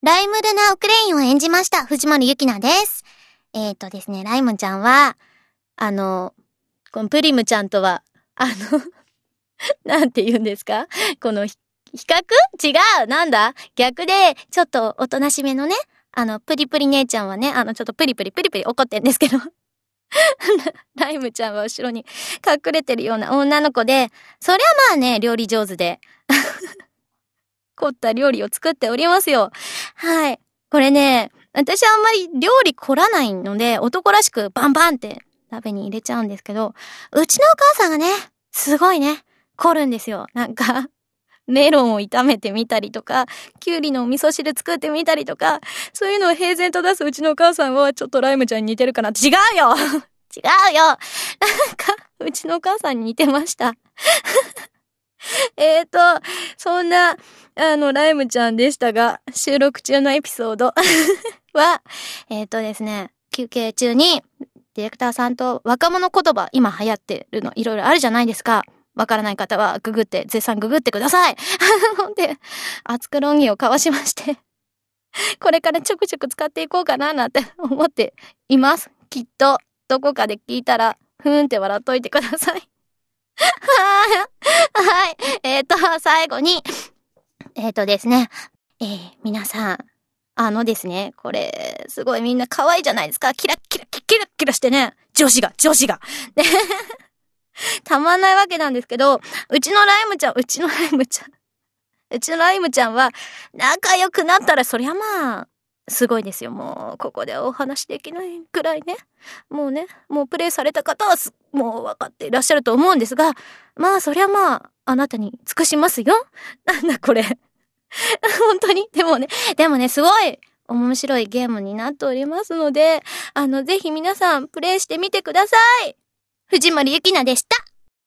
ライムルナ・オクレインを演じました藤森ゆきなです。ですね、ライムちゃんは、このプリムちゃんとは、なんて言うんですか？この比較？違う！なんだ？逆で、ちょっとおとなしめのね、プリプリ姉ちゃんはね、ちょっとプリプリ怒ってんですけど、ライムちゃんは後ろに隠れてるような女の子で、そりゃまあね、料理上手で、凝った料理を作っておりますよ。はい。これね、私あんまり料理凝らないので、男らしくバンバンって鍋に入れちゃうんですけど、うちのお母さんがね、すごいね、凝るんですよ。なんか、メロンを炒めてみたりとか、キュウリのお味噌汁作ってみたりとか、そういうのを平然と出すうちのお母さんはちょっとライムちゃんに似てるかな。違うよ違うよなんか、うちのお母さんに似てました。そんな、ライムちゃんでしたが、収録中のエピソードは、ですね、休憩中に、ディレクターさんと若者言葉、今流行ってるのいろいろあるじゃないですか。わからない方は絶賛ググってください。で、熱く論議を交わしまして、これからちょくちょく使っていこうかななんて思っています。きっと、どこかで聞いたら、ふーんって笑っといてください。はい。最後に、ですね、皆さん、ですね、これ、すごいみんな可愛いじゃないですか。キラッキラしてね、女子が。ね、たまんないわけなんですけど、うちのライムちゃんは、仲良くなったら、そりゃまあ、すごいですよ。もう、ここでお話できないくらいね。もうプレイされた方はもう分かっていらっしゃると思うんですが、まあ、そりゃまあ、あなたに尽くしますよ。なんだこれ。本当に。でもね、すごい面白いゲームになっておりますので、ぜひ皆さんプレイしてみてください。藤森ゆきなでした。